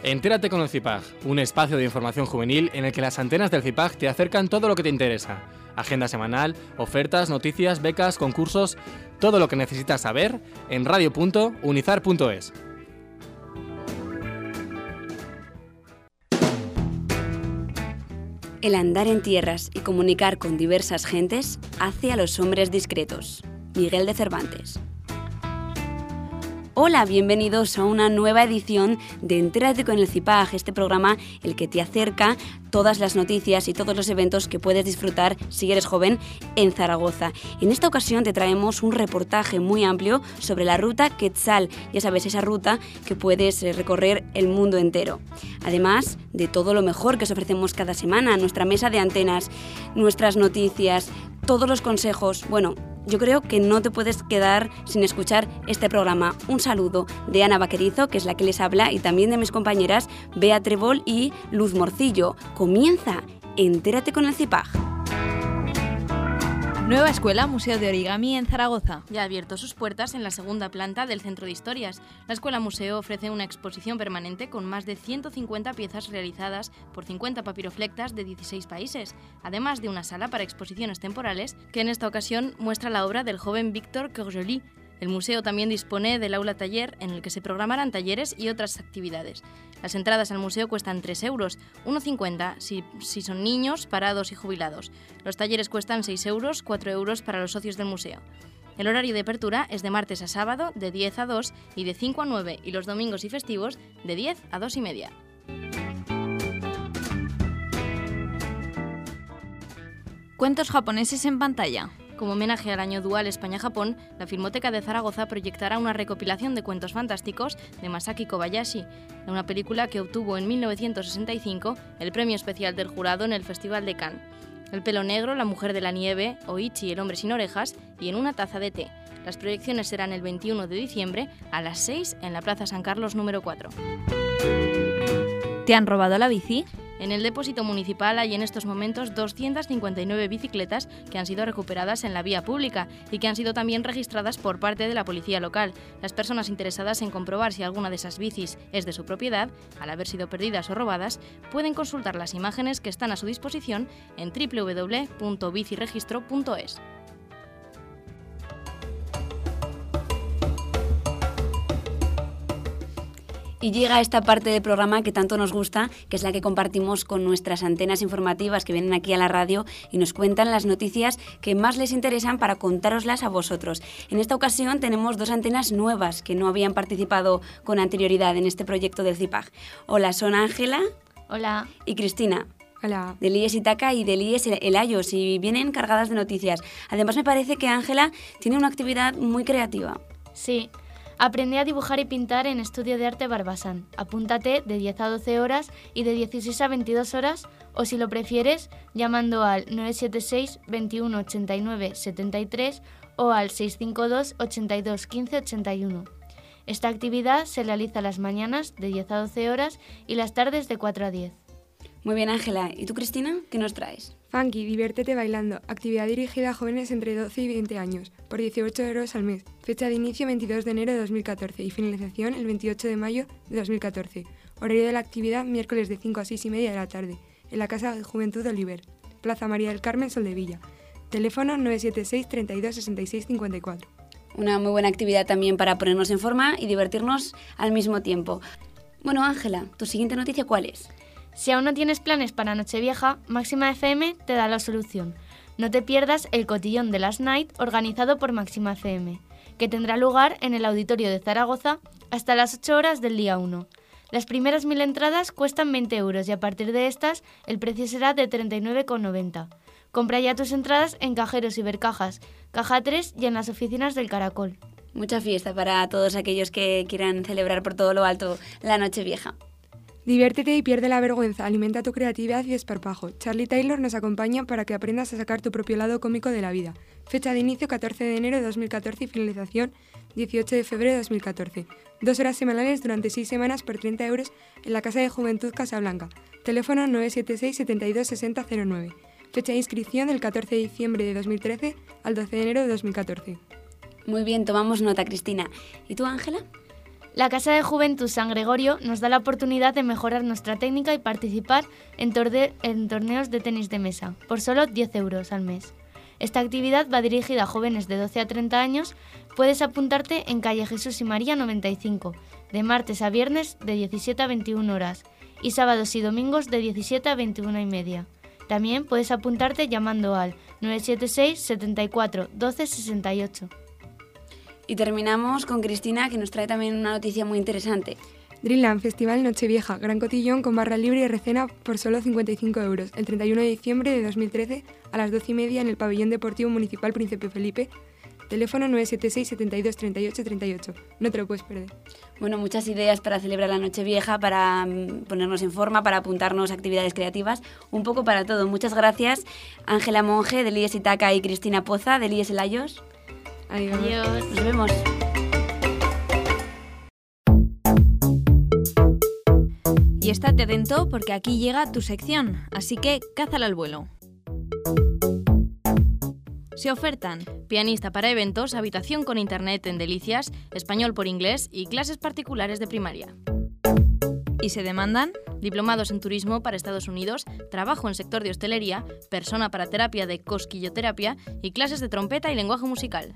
Entérate con el CIPAG, un espacio de información juvenil en el que las antenas del CIPAG te acercan todo lo que te interesa. Agenda semanal, ofertas, noticias, becas, concursos, todo lo que necesitas saber en radio.unizar.es. El andar en tierras y comunicar con diversas gentes hace a los hombres discretos. Miguel de Cervantes. Hola, bienvenidos a una nueva edición de Entérate con el CIPAG, este programa el que te acerca todas las noticias y todos los eventos que puedes disfrutar si eres joven en Zaragoza. En esta ocasión te traemos un reportaje muy amplio sobre la ruta Quetzal, ya sabes, esa ruta que puedes recorrer el mundo entero. Además de todo lo mejor que os ofrecemos cada semana, nuestra mesa de antenas, nuestras noticias, todos los consejos, bueno, yo creo que no te puedes quedar sin escuchar este programa. Un saludo de Ana Vaquerizo, que es la que les habla, y también de mis compañeras Bea Trebol y Luz Morcillo. Comienza Entérate con el CIPAG. Nueva escuela Museo de Origami en Zaragoza. Ya ha abierto sus puertas en la segunda planta del Centro de Historias. La Escuela Museo ofrece una exposición permanente con más de 150 piezas realizadas por 50 papiroflectas de 16 países, además de una sala para exposiciones temporales que en esta ocasión muestra la obra del joven Victor Courjoly. El museo también dispone del aula taller en el que se programarán talleres y otras actividades. Las entradas al museo cuestan 3 euros, 1,50 si son niños, parados y jubilados. Los talleres cuestan 6 euros, 4 euros para los socios del museo. El horario de apertura es de martes a sábado de 10 a 2 y de 5 a 9 y los domingos y festivos de 10 a 2 y media. Cuentos japoneses en pantalla. Como homenaje al año dual España-Japón, la Filmoteca de Zaragoza proyectará una recopilación de cuentos fantásticos de Masaki Kobayashi, una película que obtuvo en 1965 el premio especial del jurado en el Festival de Cannes. El pelo negro, la mujer de la nieve, Oichi, el hombre sin orejas y en una taza de té. Las proyecciones serán el 21 de diciembre a las 6 en la Plaza San Carlos número 4. ¿Te han robado la bici? En el depósito municipal hay en estos momentos 259 bicicletas que han sido recuperadas en la vía pública y que han sido también registradas por parte de la policía local. Las personas interesadas en comprobar si alguna de esas bicis es de su propiedad, al haber sido perdidas o robadas, pueden consultar las imágenes que están a su disposición en www.biciregistro.es. Y llega esta parte del programa que tanto nos gusta, que es la que compartimos con nuestras antenas informativas que vienen aquí a la radio y nos cuentan las noticias que más les interesan para contároslas a vosotros. En esta ocasión tenemos 2 antenas nuevas que no habían participado con anterioridad en este proyecto del CIPAG. Hola, son Ángela. Hola. Y Cristina. Hola. Del IES Itaca y del IES El Ayos, y vienen cargadas de noticias. Además me parece que Ángela tiene una actividad muy creativa. Sí. Aprendí a dibujar y pintar en Estudio de Arte Barbasán. Apúntate de 10 a 12 horas y de 16 a 22 horas, o si lo prefieres, llamando al 976 21 89 73 o al 652 82 15 81. Esta actividad se realiza las mañanas de 10 a 12 horas y las tardes de 4 a 10. Muy bien, Ángela. ¿Y tú, Cristina? ¿Qué nos traes? Funky, diviértete bailando. Actividad dirigida a jóvenes entre 12 y 20 años, por 18 euros al mes. Fecha de inicio 22 de enero de 2014 y finalización el 28 de mayo de 2014. Horario de la actividad miércoles de 5 a 6 y media de la tarde, en la Casa de Juventud de Oliver, Plaza María del Carmen, Soldevilla. Teléfono 976 32 66 54. Una muy buena actividad también para ponernos en forma y divertirnos al mismo tiempo. Bueno, Ángela, ¿tu siguiente noticia cuál es? Si aún no tienes planes para Nochevieja, Máxima FM te da la solución. No te pierdas el Cotillón de Last Night organizado por Máxima FM, que tendrá lugar en el Auditorio de Zaragoza hasta las 8 horas del día 1. Las primeras 1000 entradas cuestan 20 euros y a partir de estas el precio será de 39,90. Compra ya tus entradas en Cajeros y Bercajas, Caja 3 y en las oficinas del Caracol. Mucha fiesta para todos aquellos que quieran celebrar por todo lo alto la Nochevieja. Diviértete y pierde la vergüenza, alimenta tu creatividad y desparpajo. Charlie Taylor nos acompaña para que aprendas a sacar tu propio lado cómico de la vida. Fecha de inicio 14 de enero de 2014 y finalización 18 de febrero de 2014. 2 horas semanales durante 6 semanas por 30 euros en la Casa de Juventud Casablanca. Teléfono 976 72 60 09. Fecha de inscripción del 14 de diciembre de 2013 al 12 de enero de 2014. Muy bien, tomamos nota, Cristina. ¿Y tú, Ángela? La Casa de Juventud San Gregorio nos da la oportunidad de mejorar nuestra técnica y participar en torneos de tenis de mesa, por solo 10 euros al mes. Esta actividad va dirigida a jóvenes de 12 a 30 años. Puedes apuntarte en calle Jesús y María 95, de martes a viernes de 17 a 21 horas y sábados y domingos de 17 a 21:30. También puedes apuntarte llamando al 976 74 12 68. Y terminamos con Cristina, que nos trae también una noticia muy interesante. Dreamland Festival Nochevieja, gran cotillón con barra libre y recena por solo 55 euros, el 31 de diciembre de 2013 a las 12:30 en el Pabellón Deportivo Municipal Príncipe Felipe. Teléfono 976 72 38 38. No te lo puedes perder. Bueno, muchas ideas para celebrar la Nochevieja, para ponernos en forma, para apuntarnos a actividades creativas, un poco para todo. Muchas gracias, Ángela Monge, del IES Itaca, y Cristina Poza, del IES Elayos. Adiós. Adiós. Nos vemos. Y estate atento porque aquí llega tu sección, así que cázala al vuelo. Se ofertan Pianista para eventos, habitación con internet en Delicias, español por inglés y clases particulares de primaria. y se demandan Diplomados en turismo para Estados Unidos, trabajo en sector de hostelería, persona para terapia de cosquilloterapia y clases de trompeta y lenguaje musical.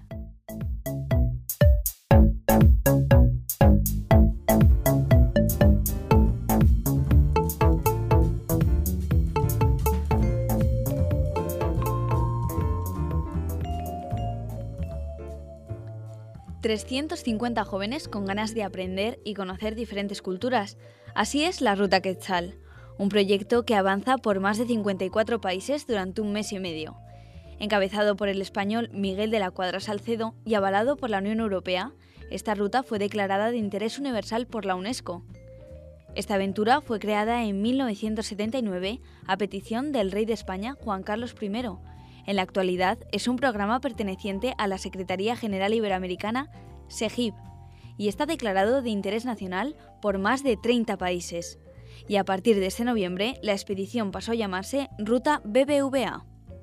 ...350 jóvenes con ganas de aprender y conocer diferentes culturas. Así es la Ruta Quetzal, un proyecto que avanza por más de 54 países durante un mes y medio. Encabezado por el español Miguel de la Cuadra Salcedo y avalado por la Unión Europea, esta ruta fue declarada de interés universal por la UNESCO. Esta aventura fue creada en 1979 a petición del rey de España, Juan Carlos I. En la actualidad es un programa perteneciente a la Secretaría General Iberoamericana, SEGIB, y está declarado de interés nacional por más de 30 países. Y a partir de este noviembre, la expedición pasó a llamarse Ruta BBVA.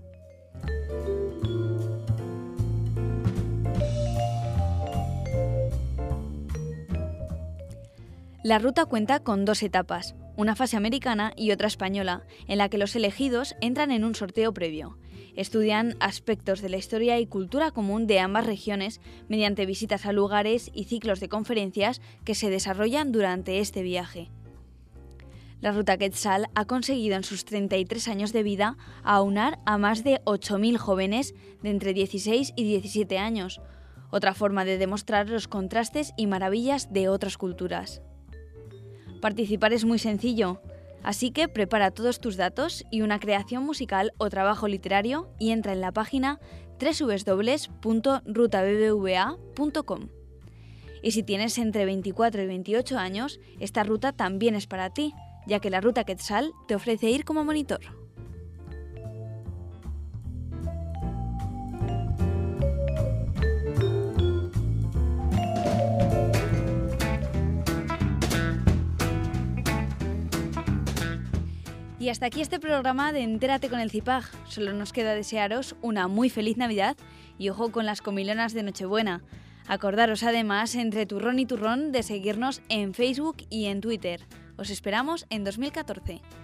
La ruta cuenta con 2 etapas, una fase americana y otra española, en la que los elegidos entran en un sorteo previo. Estudian aspectos de la historia y cultura común de ambas regiones mediante visitas a lugares y ciclos de conferencias que se desarrollan durante este viaje. La Ruta Quetzal ha conseguido en sus 33 años de vida aunar a más de 8.000 jóvenes de entre 16 y 17 años, otra forma de demostrar los contrastes y maravillas de otras culturas. Participar es muy sencillo. Así que prepara todos tus datos y una creación musical o trabajo literario y entra en la página www.rutabbva.com. Y si tienes entre 24 y 28 años, esta ruta también es para ti, ya que la Ruta Quetzal te ofrece ir como monitor. Y hasta aquí este programa de Entérate con el CIPAG. Solo nos queda desearos una muy feliz Navidad y ojo con las comilonas de Nochebuena. Acordaros además, entre turrón y turrón, de seguirnos en Facebook y en Twitter. Os esperamos en 2014.